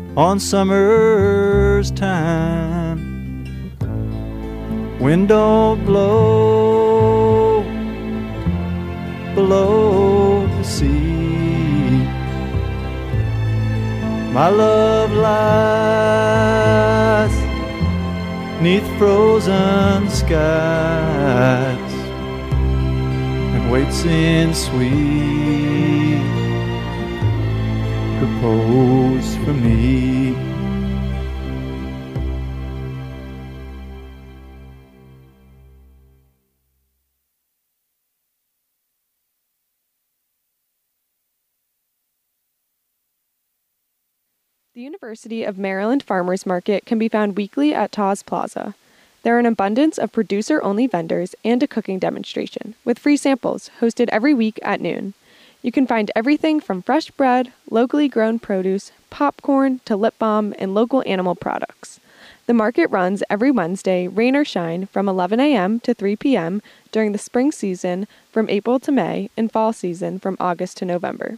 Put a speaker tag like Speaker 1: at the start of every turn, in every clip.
Speaker 1: on summer's time. Wind don't blow below the sea. My love lies 'neath frozen skies and waits in sweet repose for me.
Speaker 2: The University of Maryland Farmers Market can be found weekly at Taz Plaza. There are an abundance of producer-only vendors and a cooking demonstration, with free samples, hosted every week at noon. You can find everything from fresh bread, locally grown produce, popcorn, to lip balm, and local animal products. The market runs every Wednesday, rain or shine, from 11 a.m. to 3 p.m. during the spring season from April to May, and fall season from August to November.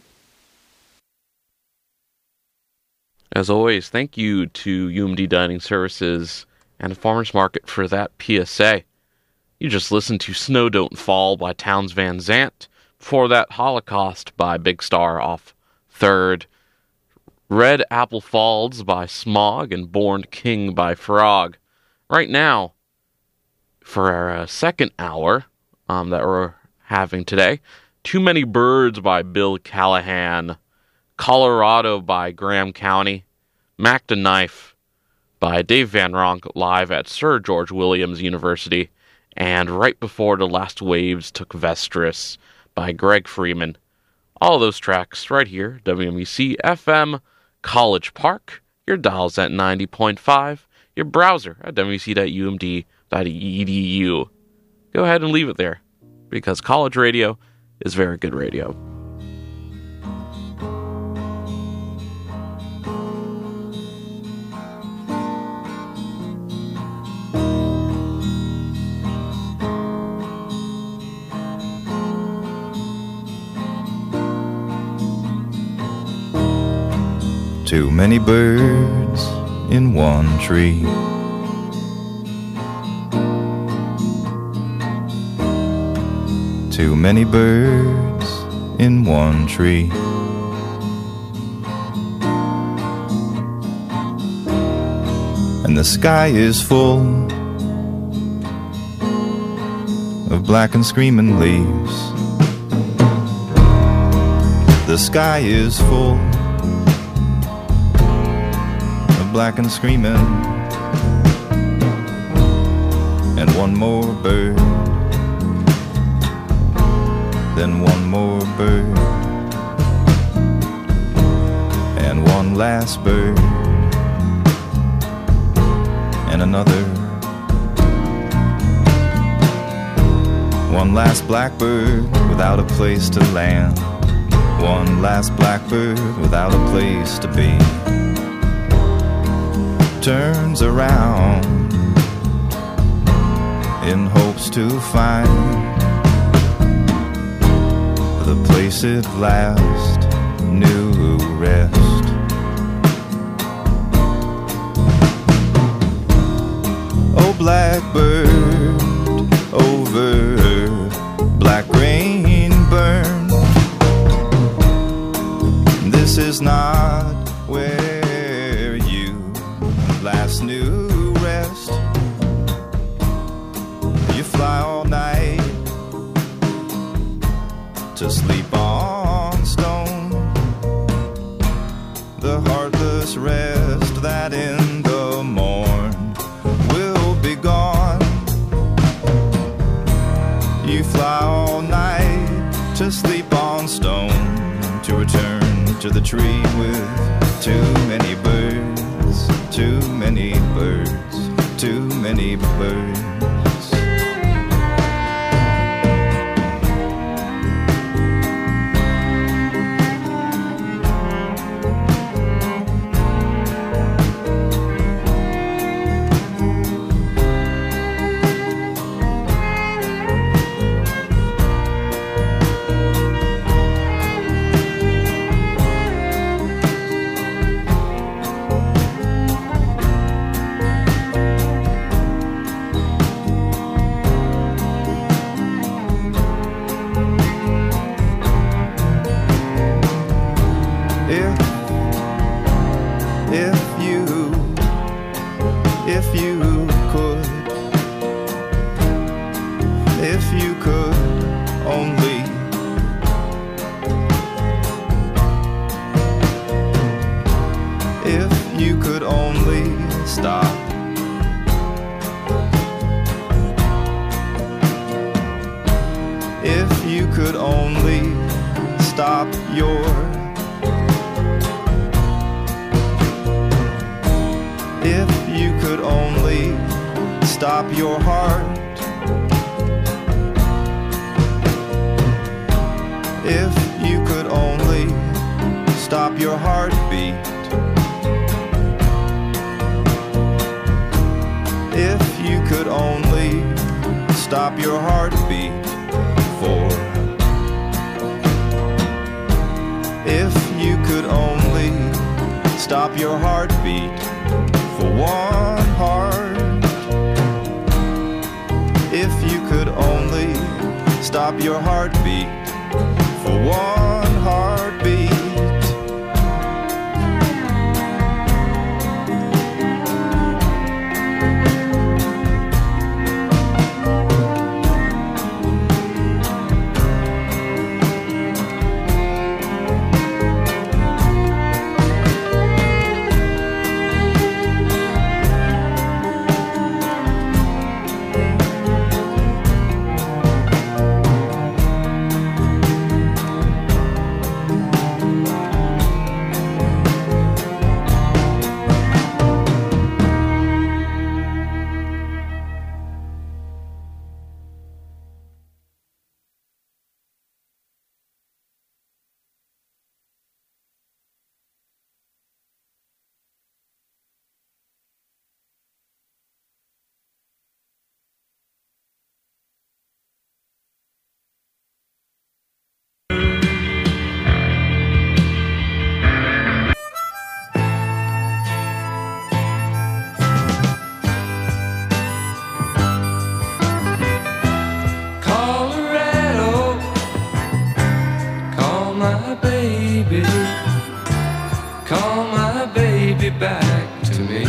Speaker 3: As always, thank you to UMD Dining Services and Farmers Market for that PSA. You just listened to Snow Don't Fall by Townes Van Zandt. Before that, Holocaust by Big Star off third. Red Apple Falls by Smog and Born King by Frog. Right now, for our second hour that we're having today, Too Many Birds by Bill Callahan. Colorado by Graham County, Mac the Knife by Dave Van Ronk live at Sir George Williams University, and right before the last waves took Vestris by Greg Freeman. All those tracks right here, WMUC FM College Park, your dial's at 90.5, your browser at wmc.umd.edu. Go ahead and leave it there, because college radio is very good radio.
Speaker 4: Too many birds in one tree. Too many birds in one tree. And the sky is full of black and screaming leaves. The sky is full black and screaming, and one more bird, then one more bird, and one last bird, and another, one last blackbird without a place to land, one last blackbird without a place to be. Turns around in hopes to find the place it last knew rest. Oh, blackbird over black rain burn, this is not where last new rest. You fly all night to sleep on stone, the heartless rest that in the morn will be gone. You fly all night to sleep on stone, to return to the tree with too many birds. Too many birds, too many birds. stop. If you could only stop your If you could only stop your heart. If you could only stop your heartbeat. If you could only stop your heartbeat for. If you could only stop your heartbeat for one heart. If you could only stop your heartbeat for one heartbeat.
Speaker 5: Call my baby back to me.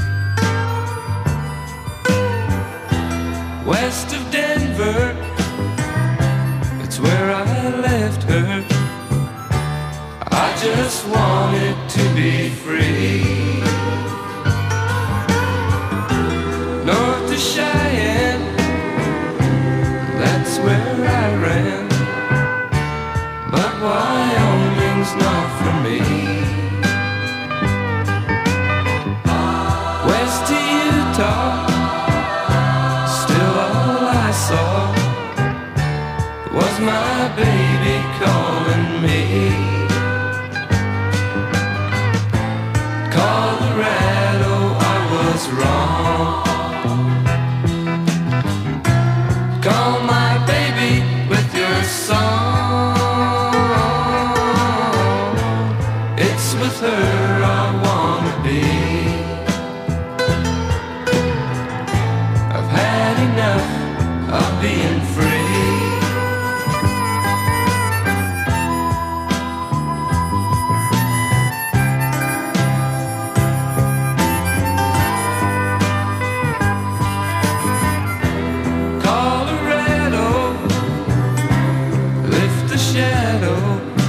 Speaker 5: West of Denver, it's where I left her. I just wanted to be free. North of Cheyenne, that's where I ran. But Wyoming's not for me. West to Utah, still all I saw was my baby calling me. Colorado, I was wrong. Call my baby with your song. It's with her I wanna be. I've had enough of being free. Colorado, lift the shadow.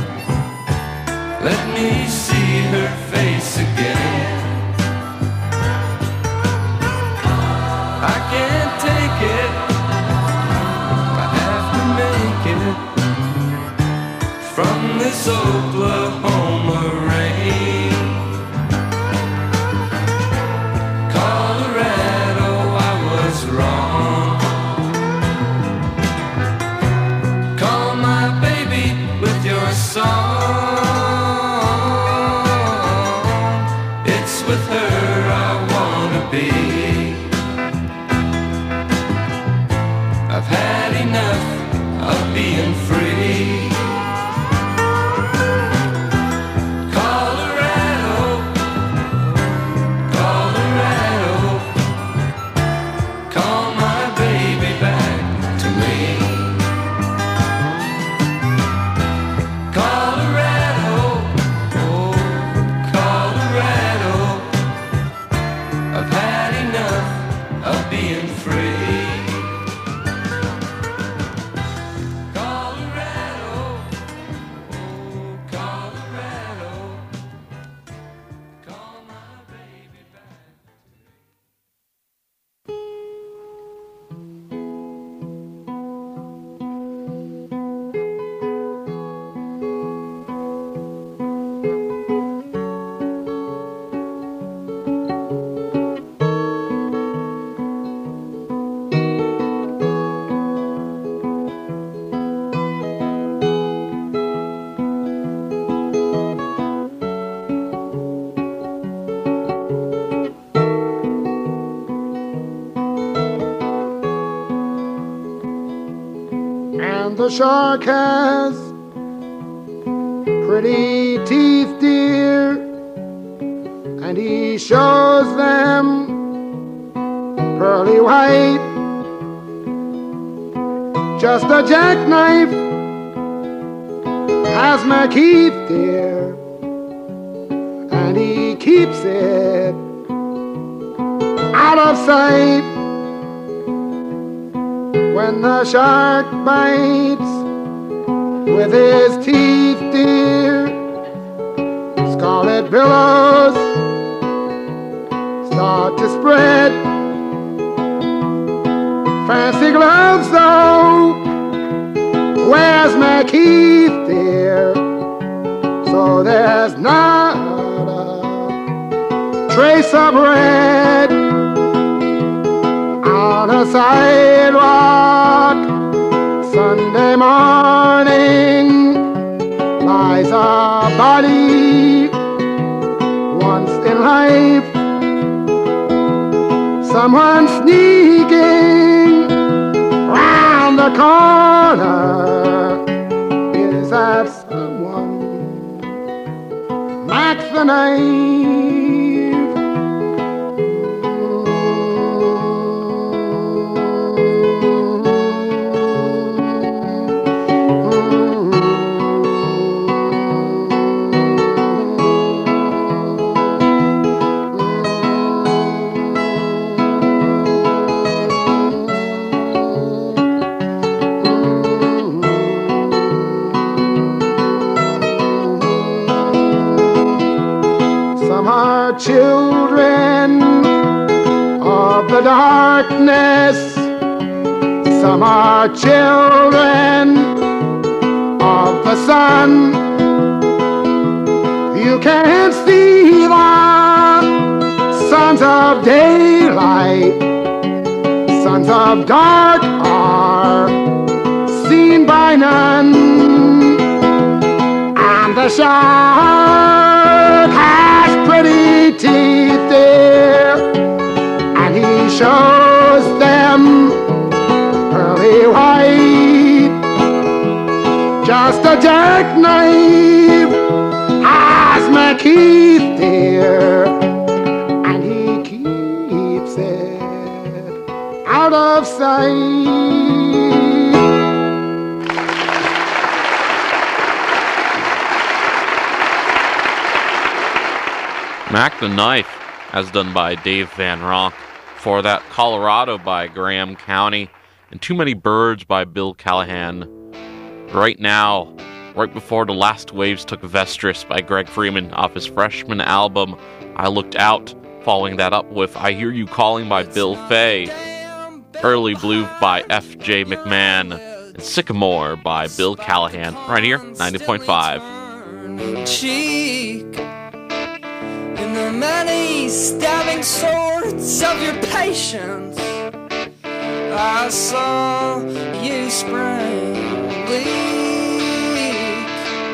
Speaker 5: Let me see her face again. I can't take it, I have to make it from this Oklahoma rain. Colorado, I was wrong. Call my baby with your song. It's with her I wanna be. I've had enough of being free. Colorado, Colorado, call my baby back to me. Colorado, oh, Colorado, I've had enough of being free. Colorado.
Speaker 6: the shark has pretty teeth, dear, and he shows them pearly white. Just a jackknife has McKeith, dear, and he keeps it out of sight. When the shark bites with his teeth, dear, scarlet billows start to spread. Fancy gloves, though, where's McKeith, dear? So there's not a trace of red on a sidewalk. Sunday morning lies a body once in life. Someone sneaking round the corner. Is that someone? Max the knife. Children of the darkness, some are children of the sun. You can't see the sons of daylight, sons of dark are seen by none. And the shark has pretty teeth, dear, and he shows them pearly white. Just a jackknife has McKeith, dear, and he keeps it out of sight.
Speaker 3: Mac the Knife, as done by Dave Van Ronk. For that, Colorado by Graham County, and Too Many Birds by Bill Callahan. Right now, right before the last waves took Vestris by Greg Freeman off his freshman album, I Looked Out, following that up with I Hear You Calling by Bill Fay, Early Blue by F.J. McMahon, and Sycamore by Bill Callahan, right here, 90.5.
Speaker 5: Cheek in the many stabbing swords of your patience, I saw you spring weak.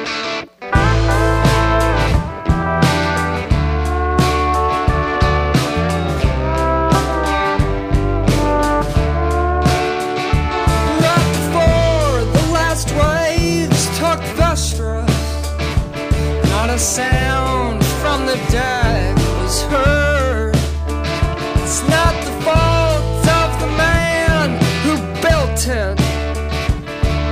Speaker 5: Right before the last waves took Vestris, not a sound from the deck was heard. It's not the fault of the man who built it,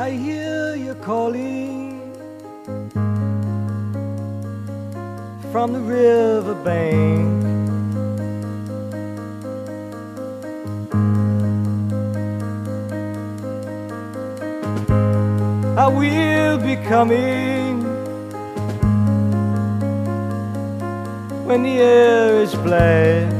Speaker 7: I hear you calling from the riverbank. I will be coming when the air is black.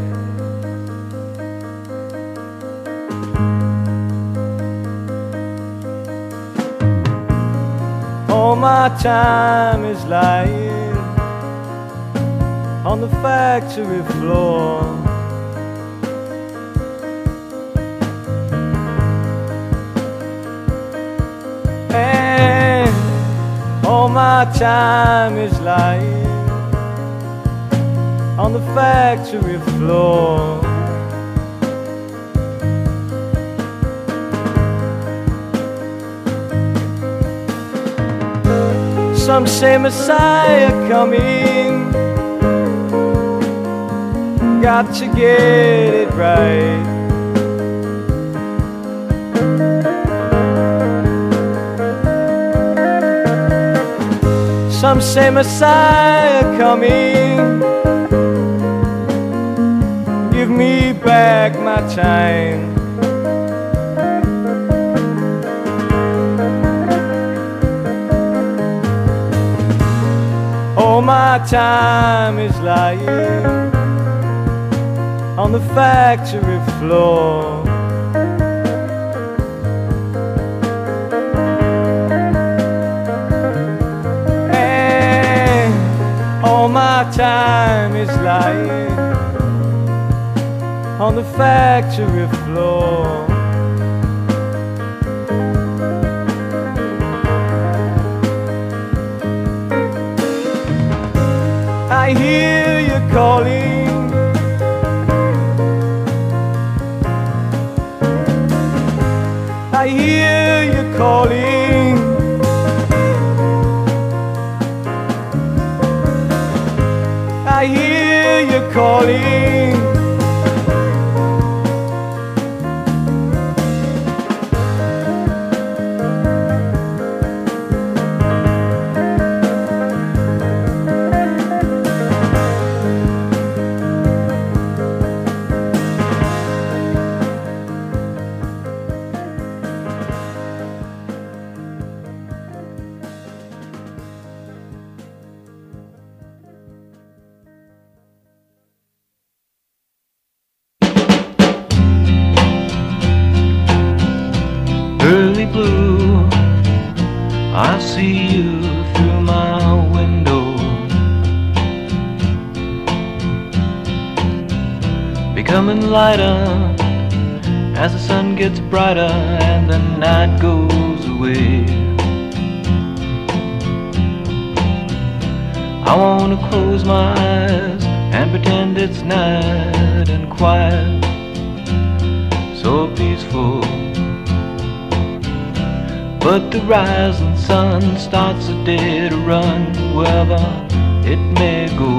Speaker 7: All my time is lying on the factory floor. And all my time is lying on the factory floor. Some say Messiah coming, got to get it right. Some say Messiah coming, give me back my time. All my time is lying on the factory floor. And all my time is lying on the factory floor. I hear you calling I hear you calling I hear you calling
Speaker 5: early blue, I see you through my window, becoming lighter as the sun gets brighter and the night goes away. I want to close my eyes and pretend it's night and quiet, so peaceful. But the rising sun starts a day to run wherever it may go.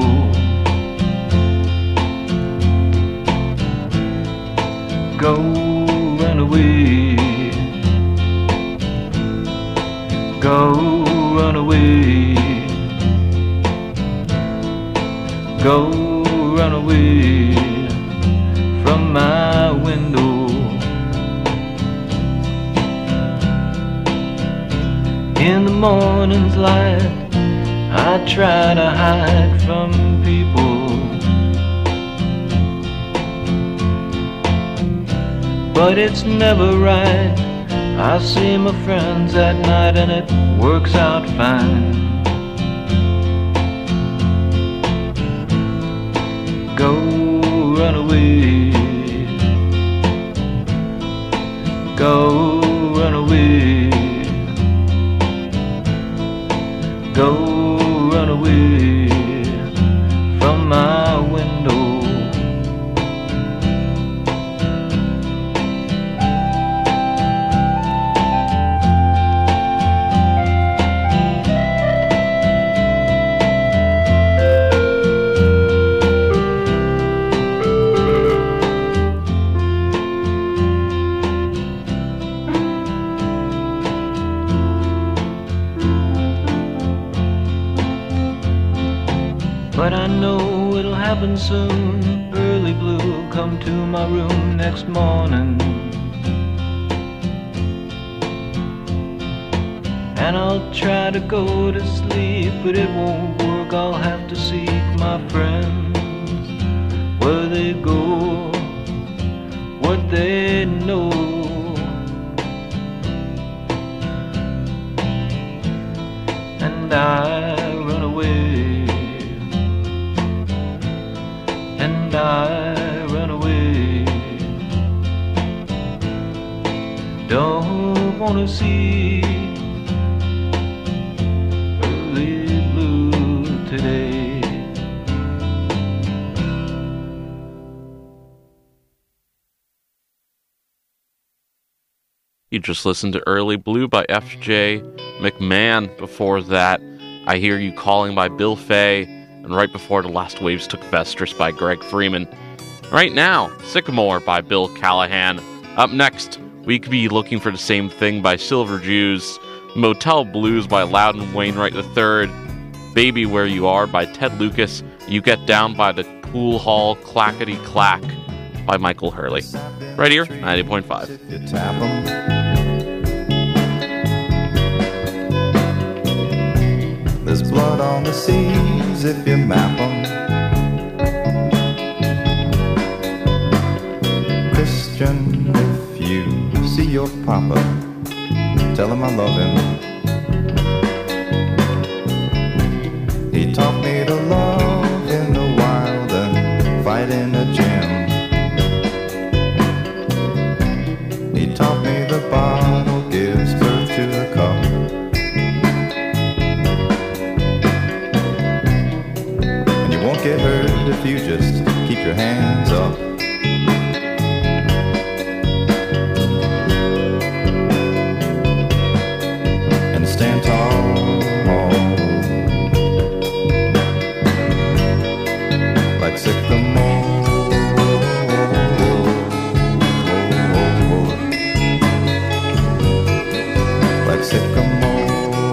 Speaker 5: Go run away. Go run away. Go run away from my window. In the morning's light, I try to hide from people, but it's never right. I see my friends at night and it works out fine. Go run away. Go run away. Go run away from my window. happen soon. Early blue, come to my room next morning, and I'll try to go to sleep, but it won't work. I'll have to seek my friends, where they go, what they know. And I run away, and I run away. Don't wanna see early blue today.
Speaker 3: You just listened to Early Blue by F.J. McMahon. Before that, I Hear You Calling by Bill Fay. And right before, The Last Waves Took Vestris by Greg Freeman. Right now, Sycamore by Bill Callahan. Up next, we could be looking for the same thing by Silver Jews. Motel Blues by Loudon Wainwright III. Baby Where You Are by Ted Lucas. You Get Down by the Pool Hall Clackety Clack by Michael Hurley. Right here, 90.5.
Speaker 4: You tap 'em. There's blood on the seas if you map 'em. Christian, if you see your papa, tell him I love him. He taught me to love in the wild and fight in the gym. He taught me the bottle gives birth to the cup. And you won't get hurt if you just keep your hands up. And stand tall. Like sycamore. Like sycamore,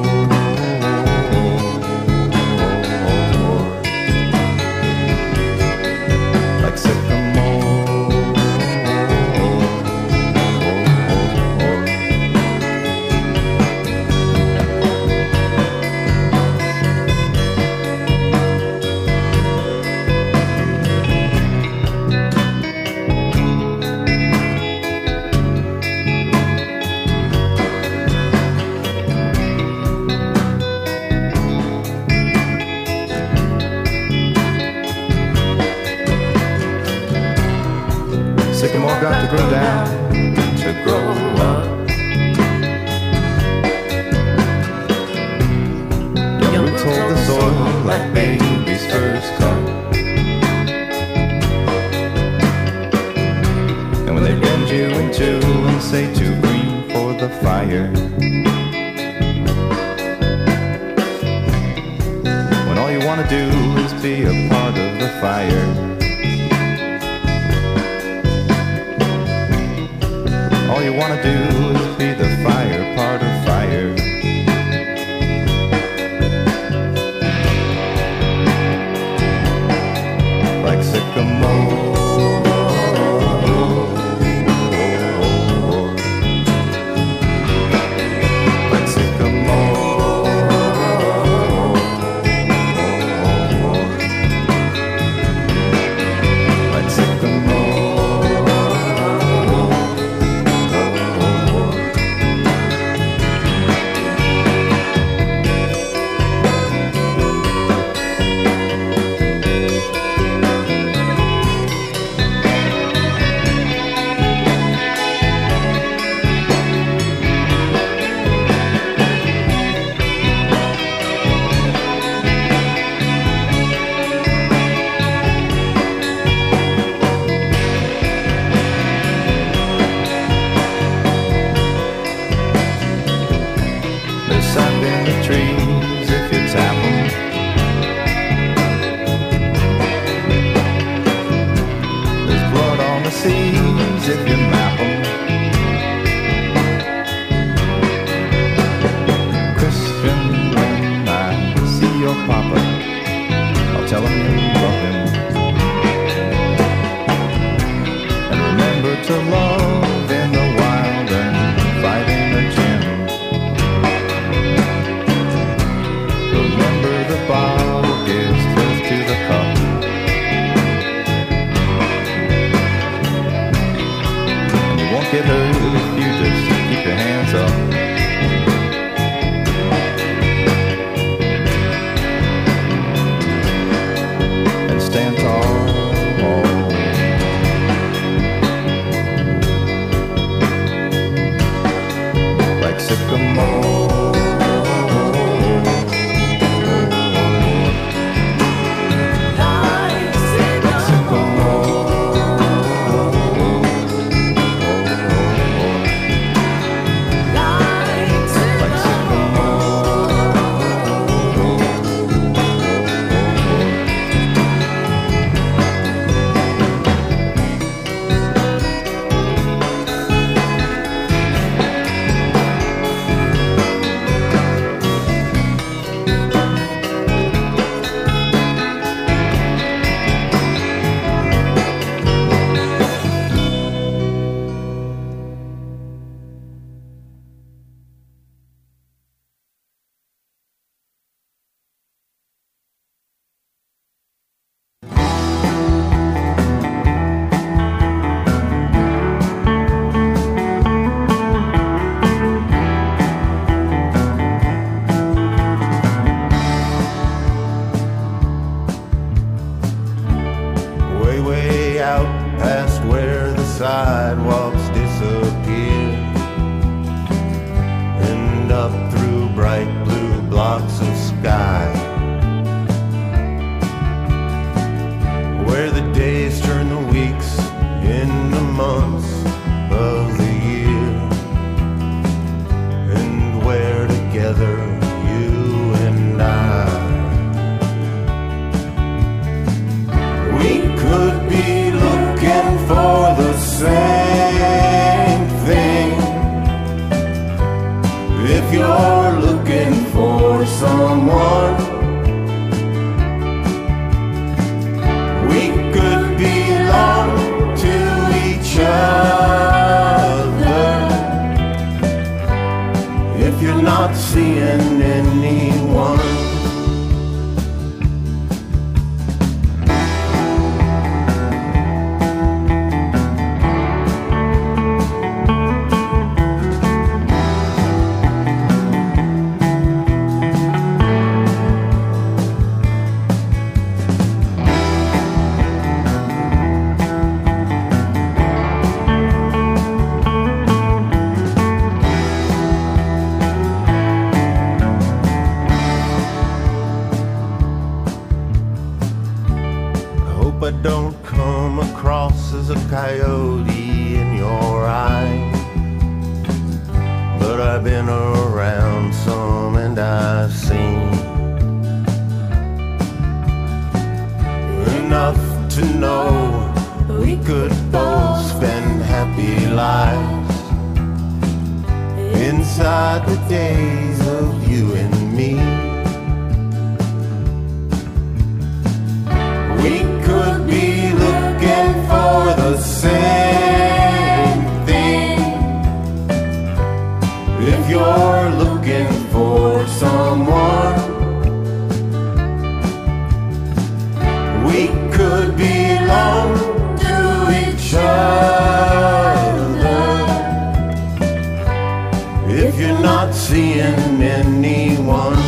Speaker 4: like sycamore. Sycamore got to grow down to grow up. Young roots hold the soil like baby's first cup. And when they bend you in two and say too green for the fire, when all you want to do is be a part of the fire, all you wanna do is be the fire, part of fire. Like sycamore. Like sycamore. Like sycamore. Papa, I'll tell him you love him. get hurt if you just keep your hands up. And stand tall. Like sycamore. Sidewalks disappear, and up through bright blue blocks of sky, where the days turn the weeks into months of the year, and where together you and I, we could be looking for the same thing. If you're looking for someone, we could belong to each other. If you're not seeing anyone, I don't come across as a coyote in your eye, but I've been around some and I've seen enough to know we could both spend happy lives inside the days of you and me. We could be looking for the same thing. If you're looking for someone, we could belong to each other. If you're not seeing anyone,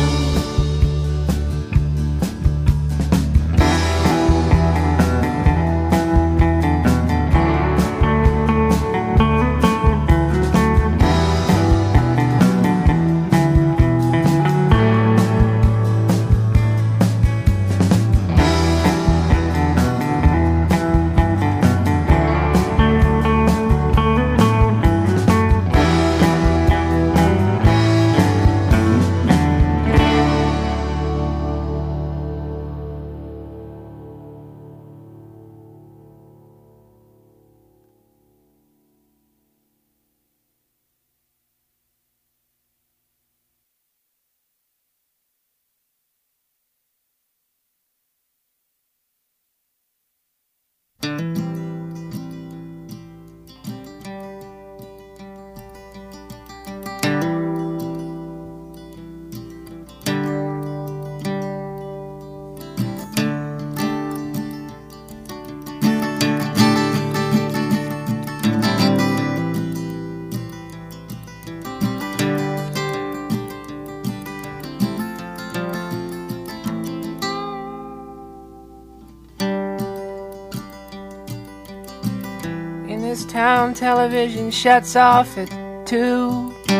Speaker 8: In this town, television shuts off at 2.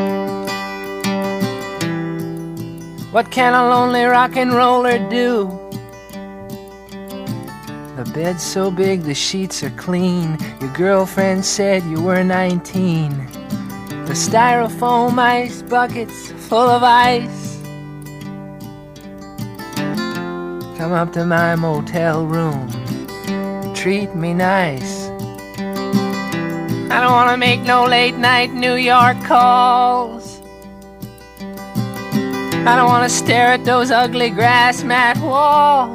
Speaker 8: What can a lonely rock and roller do? The bed's so big, the sheets are clean. Your girlfriend said you were 19. The styrofoam ice bucket's full of ice. Come up to my motel room, treat me nice. I don't wanna make no late night New York calls. I don't wanna stare at those ugly grass mat walls.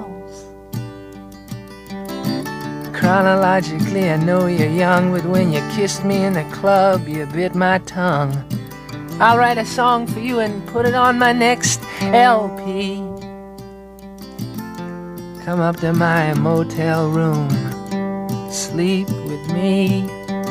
Speaker 8: Chronologically, I know you're young, but when you kissed me in the club, you bit my tongue. I'll write a song for you and put it on my next LP. Come up to my motel room, sleep with me.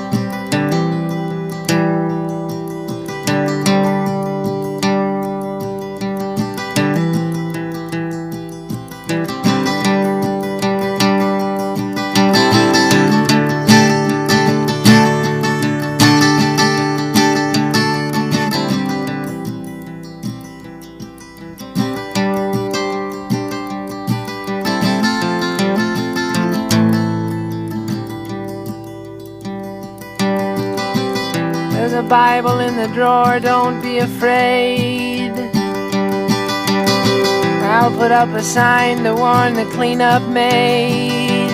Speaker 8: Bible in the drawer, don't be afraid. I'll put up a sign to warn the cleanup maid.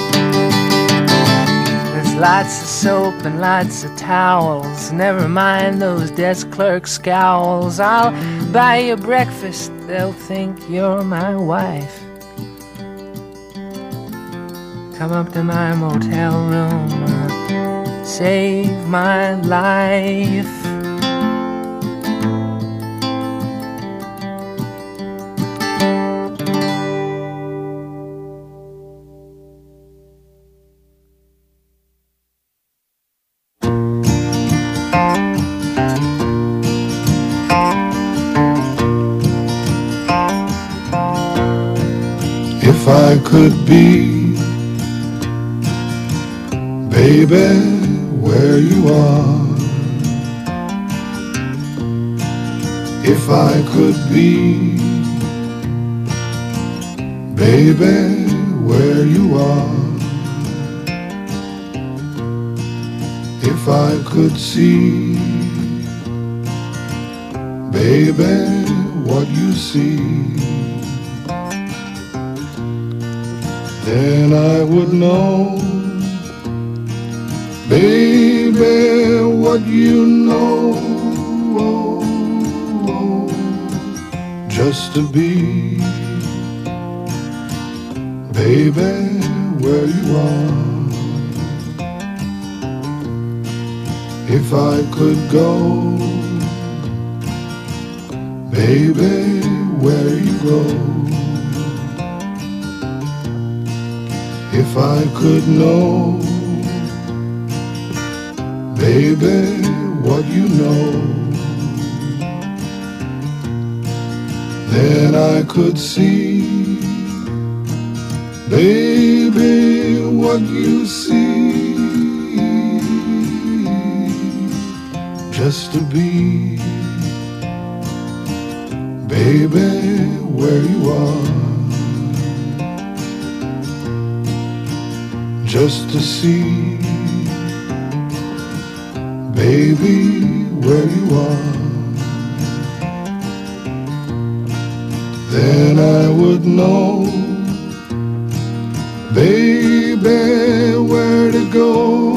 Speaker 8: There's lots of soap and lots of towels. Never mind those desk clerk scowls. I'll buy you breakfast, they'll think you're my wife. Come up to my motel room, save my life.
Speaker 9: If I could be, baby, where you are. If I could be, baby, where you are. If I could see, baby, what you see, then I would know, baby, what you know. Just to be, baby, where you are. If I could go, baby, where you go. If I could know, baby, what you know, then I could see, baby, what you see. Just to be, baby, where you are. Just to see, baby, where you are. Then I would know, baby, where to go.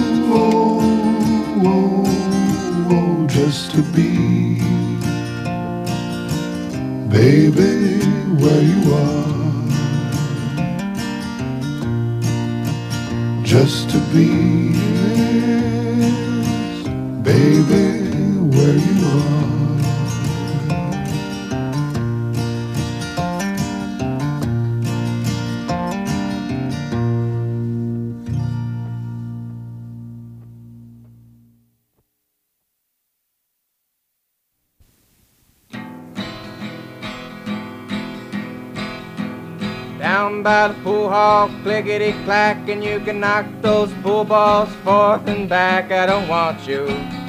Speaker 9: Just to be, baby, where you are. Just to be, baby, where you are.
Speaker 8: Down by the pool hall, clickety-clack, and you can knock those pool balls forth and back. I don't want you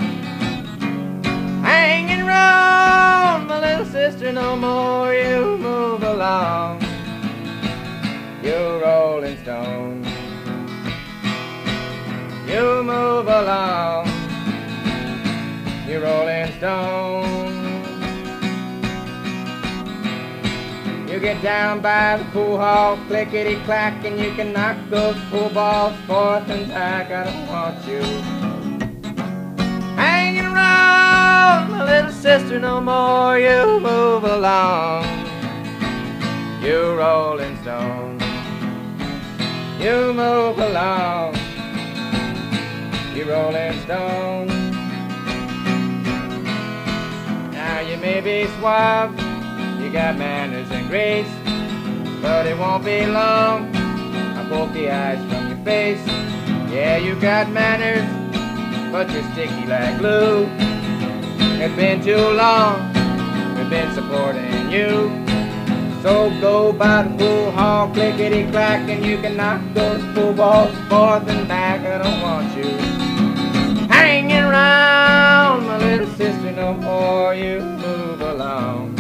Speaker 8: hanging around, my little sister, no more. You move along, you rolling stone. You move along, you rolling stone. You get down by the pool hall, clickety-clack, and you can knock those pool balls forth and back. I don't want you hanging around, my little sister, no more. You move along, you rolling stone. You move along, you rolling stone. Now you may be suave, you got manners and grace, but it won't be long, I'll poke the eyes from your face. Yeah, you got manners, but you're sticky like glue. It's been too long, we've been supporting you. So go by the pool hall, clickety-clack, and you can knock those pool balls forth and back. I don't want you hanging around, my little sister, no more. You move along,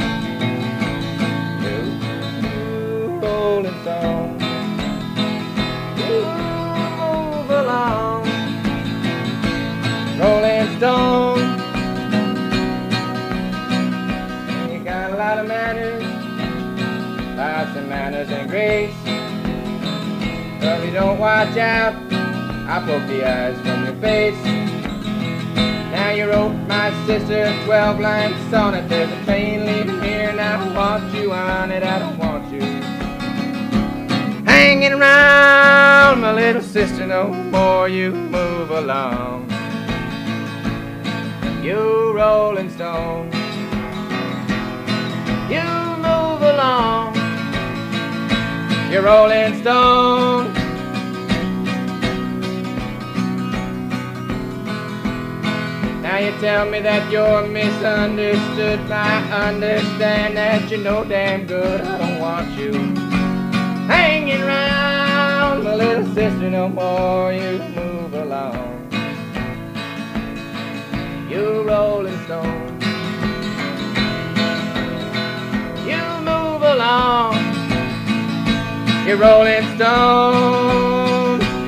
Speaker 8: rolling stone. You move along, rolling stone. You got a lot of manners, lots of manners and grace, but if you don't watch out, I'll poke the eyes from your face. Now you wrote my sister a 12-line sonnet. There's a train leaving here, now I want you on it. I don't want you hanging around, my little sister, no more. You move along, you rolling stone. You move along, you rolling stone. Now you tell me that you're misunderstood. I understand that you know damn good I don't want you hanging around, my little sister, no more. You move along, you rolling stone. You move along, you rolling stone.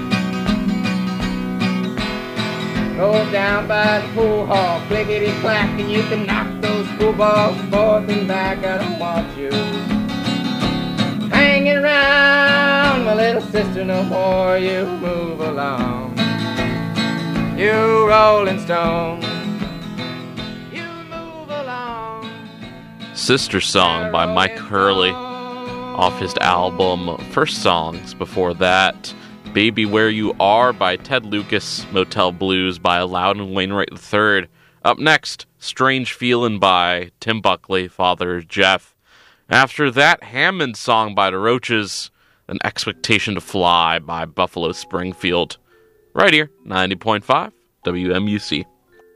Speaker 8: Go down by the pool hall, clickety-clack, and you can knock those pool balls forth and back. I don't want you hanging around, my little sister, no more. You move along, you rolling stone. You move along.
Speaker 3: Sister Song by Mike Hurley off his album First Songs. Before that, Baby Where You Are by Ted Lucas, Motel Blues by Loudon Wainwright III. Up next, Strange Feelin' by Tim Buckley, Father Jeff. After that, Hammond Song by the Roaches, An Expectation to Fly by Buffalo Springfield. Right here, 90.5 WMUC.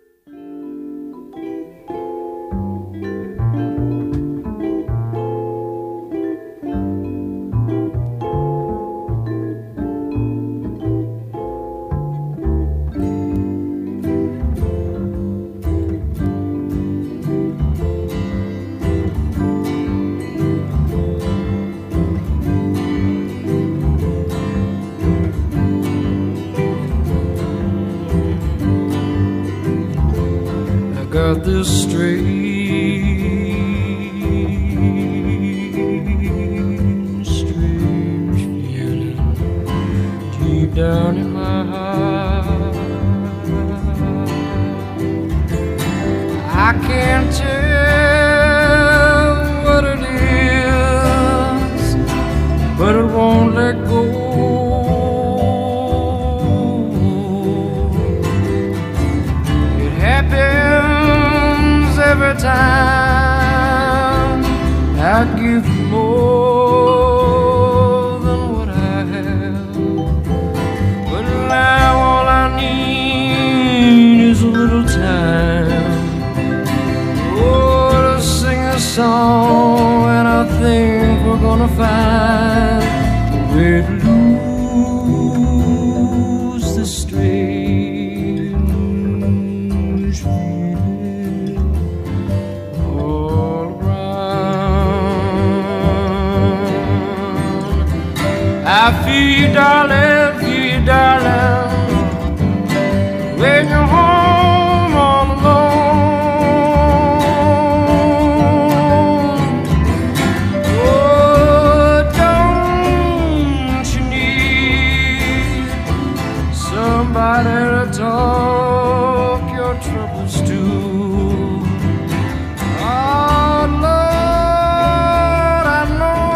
Speaker 5: Got this strange feeling deep down in my heart. I can't tell what it is, but it won't let go. It happens every time. I give you more than what I have, but now all I need is a little time. Oh, to sing a song, and I think we're gonna find
Speaker 10: to talk your troubles to. Oh, Lord, I know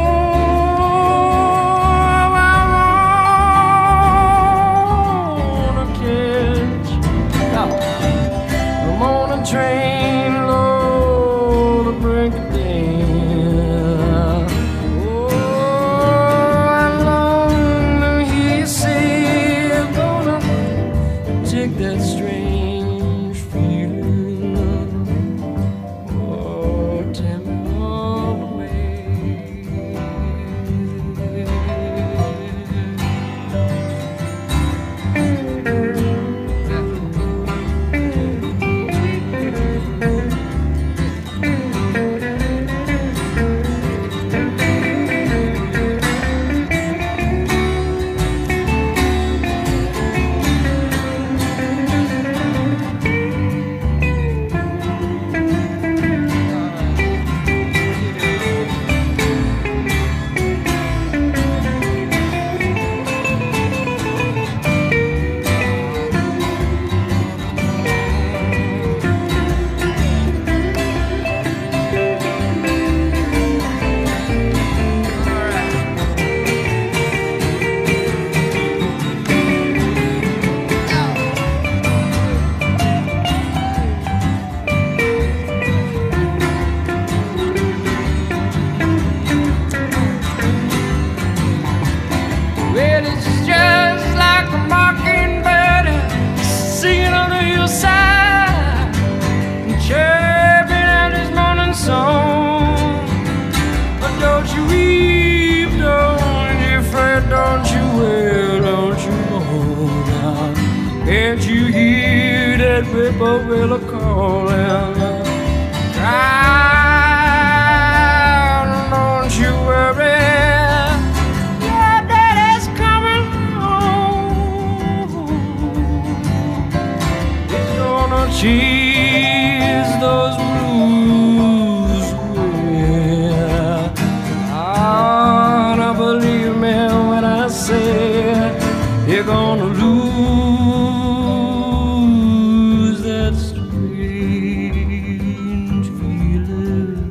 Speaker 10: I wanna catch the morning train, Lord, to break it down. Oh, I long to hear you say you're gonna take that strange feeling. Oh, tell me all the way. Well, it's just like a mockingbird singing on the hillside, chirping out his morning song. But don't you weep, don't you fret, don't you wail, don't you moan now. Can't you hear that whippoorwill calling? Child, don't you worry. Cheese those blues away. Ah, now believe me when I say you're gonna lose that strange feeling.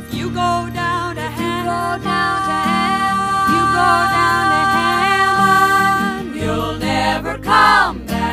Speaker 10: If you go down to heaven, you go down to heaven, you'll never come back.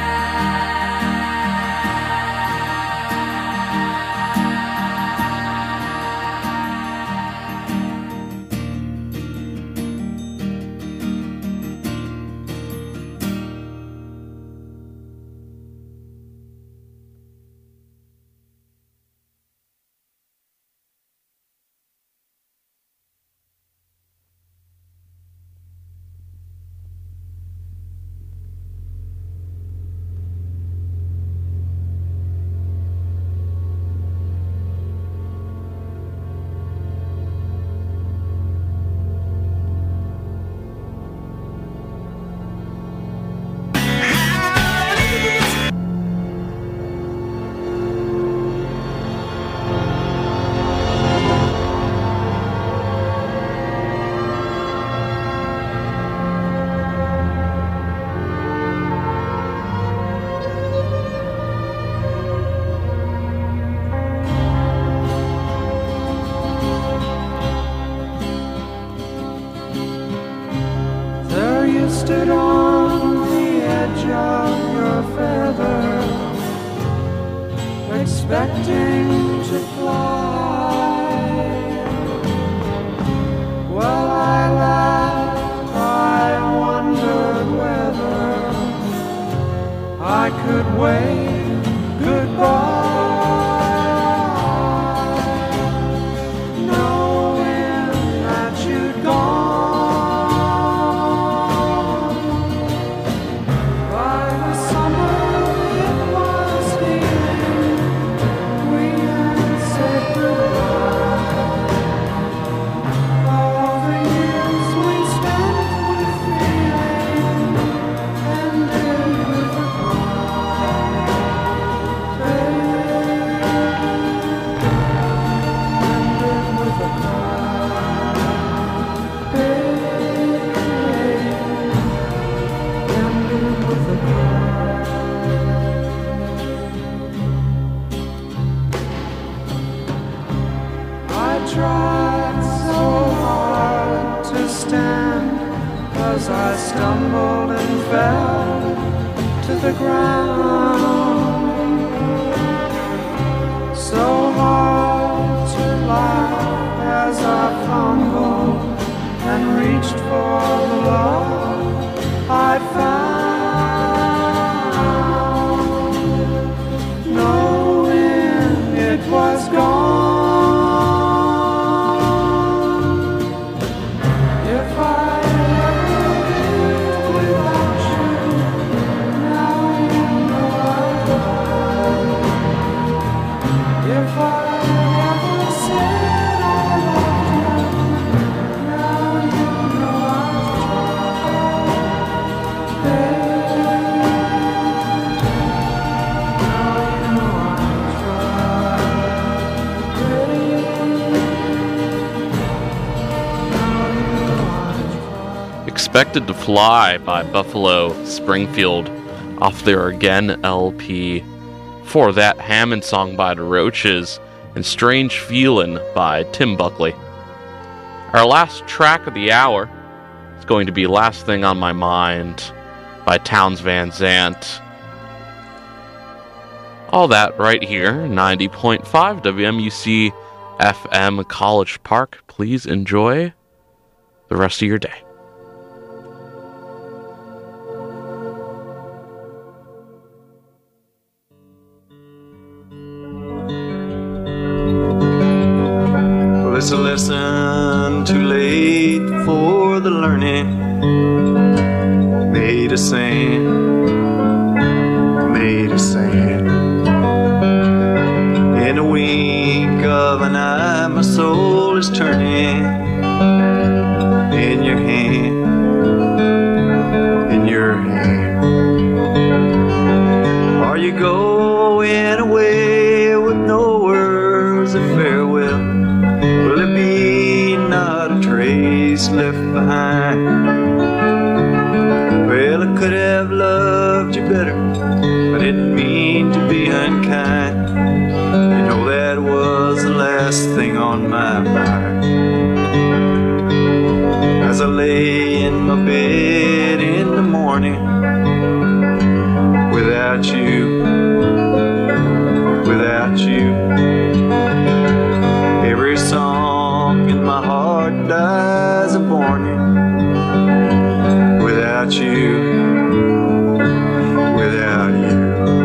Speaker 1: Stood on the edge of your feather, expecting to fly. Well, I laughed, I wondered whether I could wave goodbye, knowing that you'd gone. Tried so hard to stand as I stumbled and fell to the ground. So hard to laugh as I fumbled and reached for the love I'd found, knowing it was gone.
Speaker 3: Expected to Fly by Buffalo Springfield off their Again LP. For that, Hammond song by the Roaches and Strange Feelin' by Tim Buckley. Our last track of the hour is going to be Last Thing on My Mind by Townes Van Zandt. All that right here, 90.5 WMUC FM College Park. Please enjoy the rest of your day.
Speaker 11: It's a lesson too late for the learning. Made of sand, made of sand. In a wink of an eye, my soul is turning. In your hand, in your hand. Are you going away with no words of farewell? Will it be not a trace left behind? Well, I could have loved you better, I didn't mean to be unkind. You know that was the last thing on my mind. without you, without you. Every song in my heart dies a mourning without you, without you.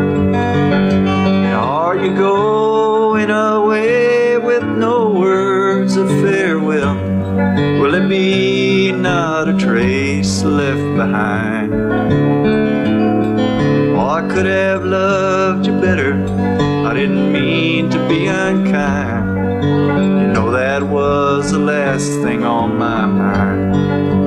Speaker 11: Now are you going away with no words of farewell? Will it be not a trace left behind? Oh, I could have loved you better, I didn't mean to be unkind. You know that was the last thing on my mind.